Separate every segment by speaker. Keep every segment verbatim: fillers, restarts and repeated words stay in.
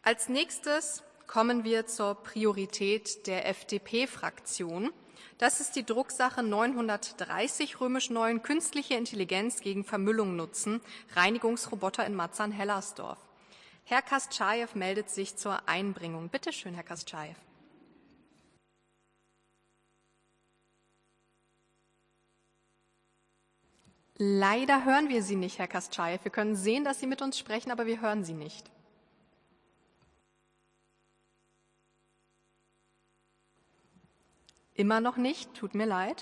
Speaker 1: Als nächstes kommen wir zur Priorität der F D P-Fraktion. Das ist die Drucksache neunhundertdreißig römisch neun, künstliche Intelligenz gegen Vermüllung nutzen, Reinigungsroboter in Marzahn-Hellersdorf. Herr Kastschaiw meldet sich zur Einbringung. Bitte schön, Herr Kastschaiw. Leider hören wir Sie nicht, Herr Kastschaiw. Wir können sehen, dass Sie mit uns sprechen, aber wir hören Sie nicht. Immer noch nicht, tut mir leid.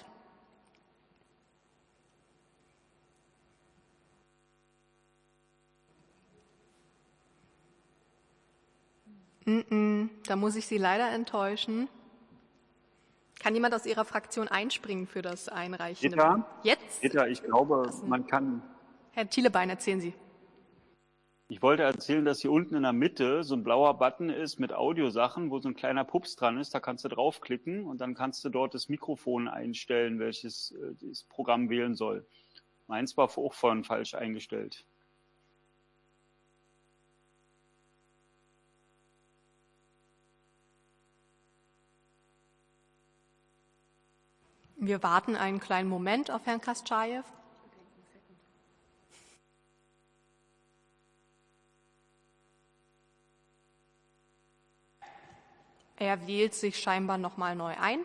Speaker 1: Mm-mm, da muss ich Sie leider enttäuschen. Kann jemand aus Ihrer Fraktion einspringen für das Einreichen?
Speaker 2: Gitta,
Speaker 1: Jetzt?
Speaker 2: Gitta, ich glaube, man kann...
Speaker 1: Herr Thielebein, erzählen Sie.
Speaker 2: Ich wollte erzählen, dass hier unten in der Mitte so ein blauer Button ist mit Audiosachen, wo so ein kleiner Pups dran ist. Da kannst du draufklicken und dann kannst du dort das Mikrofon einstellen, welches äh, das Programm wählen soll. Meins war auch vorhin falsch eingestellt.
Speaker 1: Wir warten einen kleinen Moment auf Herrn Kastschaiw. Er wählt sich scheinbar noch mal neu ein.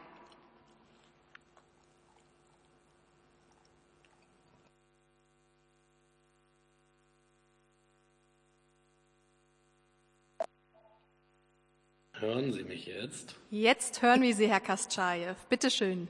Speaker 3: Hören Sie mich jetzt?
Speaker 1: Jetzt hören wir Sie, Herr Kastschaiw. Bitte schön.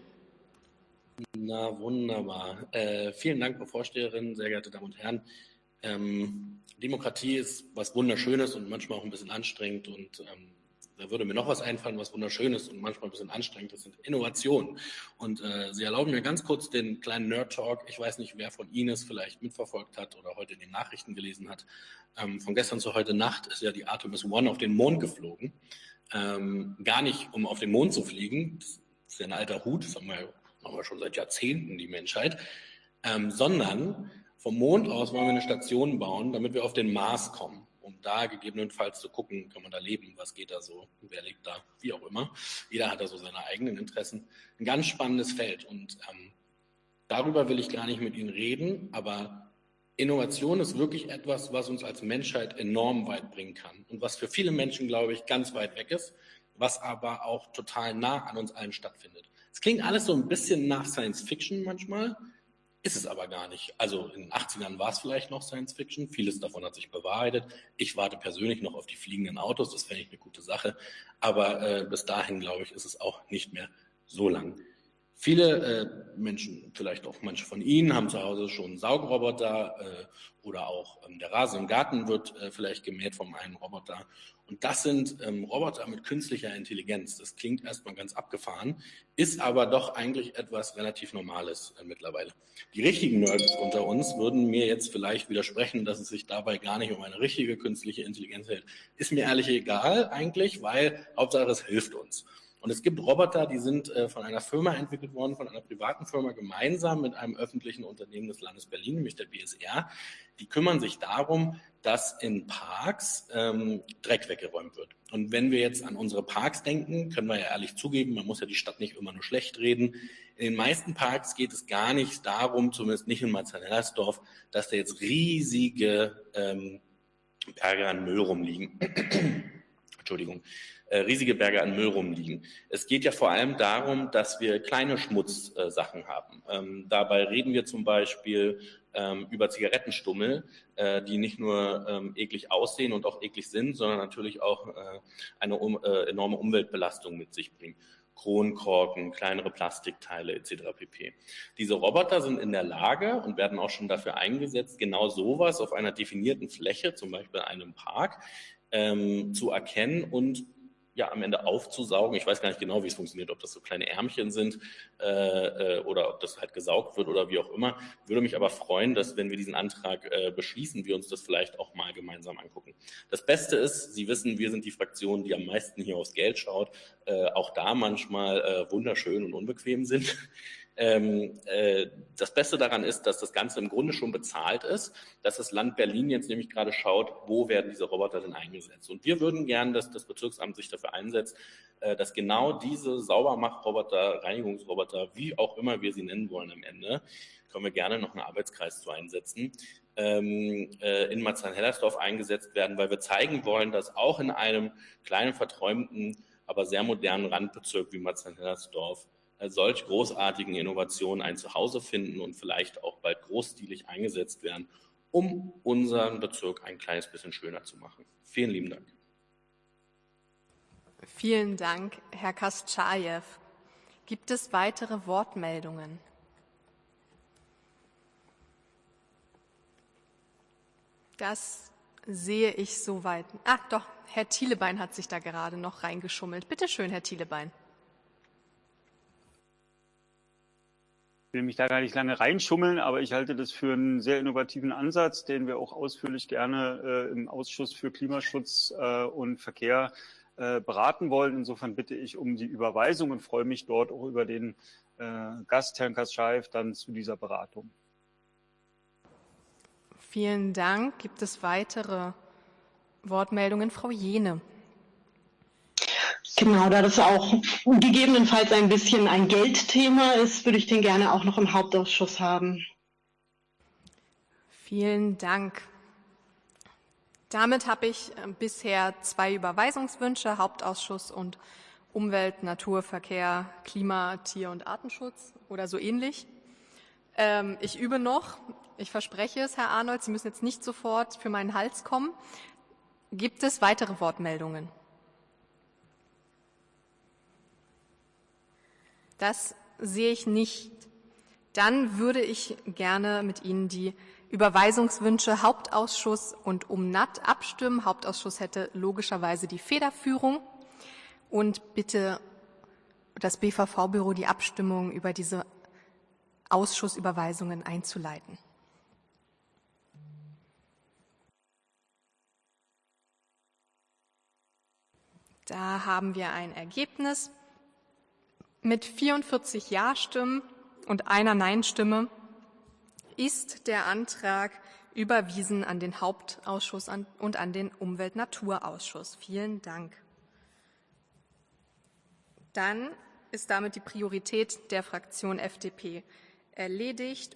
Speaker 3: Na, wunderbar. Äh, vielen Dank, Frau Vorsteherin, sehr geehrte Damen und Herren. Ähm, Demokratie ist was Wunderschönes und manchmal auch ein bisschen anstrengend und ähm, da würde mir noch was einfallen, was wunderschön ist und manchmal ein bisschen anstrengend. Das sind Innovationen. Und äh, Sie erlauben mir ganz kurz den kleinen Nerd-Talk. Ich weiß nicht, wer von Ihnen es vielleicht mitverfolgt hat oder heute in den Nachrichten gelesen hat. Ähm, von gestern zu heute Nacht ist ja die Artemis One auf den Mond geflogen. Ähm, gar nicht, um auf den Mond zu fliegen. Das ist ja ein alter Hut, das haben wir, haben wir schon seit Jahrzehnten, die Menschheit. Ähm, sondern vom Mond aus wollen wir eine Station bauen, damit wir auf den Mars kommen. Um da gegebenenfalls zu gucken, kann man da leben, was geht da so, wer lebt da, wie auch immer. Jeder hat da so seine eigenen Interessen. Ein ganz spannendes Feld und ähm, darüber will ich gar nicht mit Ihnen reden, aber Innovation ist wirklich etwas, was uns als Menschheit enorm weit bringen kann und was für viele Menschen, glaube ich, ganz weit weg ist, was aber auch total nah an uns allen stattfindet. Es klingt alles so ein bisschen nach Science Fiction manchmal, ist es aber gar nicht. Also in den achtzigern war es vielleicht noch Science Fiction, vieles davon hat sich bewahrheitet. Ich warte persönlich noch auf die fliegenden Autos, das fände ich eine gute Sache, aber äh, bis dahin, glaube ich, ist es auch nicht mehr so lang. Viele äh, Menschen, vielleicht auch manche von Ihnen, haben zu Hause schon einen Saugroboter äh, oder auch ähm, der Rasen im Garten wird äh, vielleicht gemäht von einem Roboter. Und das sind ähm, Roboter mit künstlicher Intelligenz. Das klingt erstmal ganz abgefahren, ist aber doch eigentlich etwas relativ Normales äh, mittlerweile. Die richtigen Nerds unter uns würden mir jetzt vielleicht widersprechen, dass es sich dabei gar nicht um eine richtige künstliche Intelligenz handelt. Ist mir ehrlich egal eigentlich, weil Hauptsache es hilft uns. Und es gibt Roboter, die sind äh, von einer Firma entwickelt worden, von einer privaten Firma gemeinsam mit einem öffentlichen Unternehmen des Landes Berlin, nämlich der B S R. Die kümmern sich darum, dass in Parks ähm, Dreck weggeräumt wird. Und wenn wir jetzt an unsere Parks denken, können wir ja ehrlich zugeben, man muss ja die Stadt nicht immer nur schlecht reden. In den meisten Parks geht es gar nicht darum, zumindest nicht in Marzahn-Hellersdorf, dass da jetzt riesige ähm, Berge an Müll rumliegen. Entschuldigung, äh, riesige Berge an Müll rumliegen. Es geht ja vor allem darum, dass wir kleine Schmutzsachen äh, haben. Ähm, dabei reden wir zum Beispiel ähm, über Zigarettenstummel, äh, die nicht nur ähm, eklig aussehen und auch eklig sind, sondern natürlich auch äh, eine um, äh, enorme Umweltbelastung mit sich bringen. Kronkorken, kleinere Plastikteile et cetera pp. Diese Roboter sind in der Lage und werden auch schon dafür eingesetzt, genau sowas auf einer definierten Fläche, zum Beispiel einem Park, ähm, zu erkennen und ja am Ende aufzusaugen. Ich weiß gar nicht genau, wie es funktioniert, ob das so kleine Ärmchen sind äh, äh, oder ob das halt gesaugt wird oder wie auch immer. Würde mich aber freuen, dass, wenn wir diesen Antrag äh, beschließen, wir uns das vielleicht auch mal gemeinsam angucken. Das Beste ist, Sie wissen, wir sind die Fraktion, die am meisten hier aufs Geld schaut, äh, auch da manchmal äh, wunderschön und unbequem sind. Ähm, äh, das Beste daran ist, dass das Ganze im Grunde schon bezahlt ist, dass das Land Berlin jetzt nämlich gerade schaut, wo werden diese Roboter denn eingesetzt. Und wir würden gern, dass das Bezirksamt sich dafür einsetzt, äh, dass genau diese Saubermachroboter, Reinigungsroboter, wie auch immer wir sie nennen wollen am Ende, können wir gerne noch einen Arbeitskreis zu einsetzen, ähm, äh, in Marzahn-Hellersdorf eingesetzt werden, weil wir zeigen wollen, dass auch in einem kleinen, verträumten, aber sehr modernen Randbezirk wie Marzahn-Hellersdorf solch großartigen Innovationen ein Zuhause finden und vielleicht auch bald großstilig eingesetzt werden, um unseren Bezirk ein kleines bisschen schöner zu machen. Vielen lieben Dank.
Speaker 1: Vielen Dank, Herr Kastschajew. Gibt es weitere Wortmeldungen? Das sehe ich soweit. Ah, doch, Herr Thielebein hat sich da gerade noch reingeschummelt. Bitte schön, Herr Thielebein.
Speaker 2: Ich will mich da gar nicht lange reinschummeln, aber ich halte das für einen sehr innovativen Ansatz, den wir auch ausführlich gerne äh, im Ausschuss für Klimaschutz äh, und Verkehr äh, beraten wollen. Insofern bitte ich um die Überweisung und freue mich dort auch über den äh, Gast, Herrn Kastschajew, dann zu dieser Beratung.
Speaker 1: Vielen Dank. Gibt es weitere Wortmeldungen? Frau Jehne.
Speaker 4: Genau, da das auch gegebenenfalls ein bisschen ein Geldthema ist, würde ich den gerne auch noch im Hauptausschuss haben.
Speaker 1: Vielen Dank. Damit habe ich bisher zwei Überweisungswünsche, Hauptausschuss und Umwelt, Natur, Verkehr, Klima, Tier- und Artenschutz oder so ähnlich. Ähm, ich übe noch. Ich verspreche es, Herr Arnold, Sie müssen jetzt nicht sofort für meinen Hals kommen. Gibt es weitere Wortmeldungen? Das sehe ich nicht. Dann würde ich gerne mit Ihnen die Überweisungswünsche Hauptausschuss und Umnat abstimmen. Hauptausschuss hätte logischerweise die Federführung. Und bitte das B V V-Büro die Abstimmung über diese Ausschussüberweisungen einzuleiten. Da haben wir ein Ergebnis. Mit vierundvierzig Ja-Stimmen und einer Nein-Stimme ist der Antrag überwiesen an den Hauptausschuss und an den Umwelt-Natur-Ausschuss. Vielen Dank. Dann ist damit die Priorität der Fraktion F D P erledigt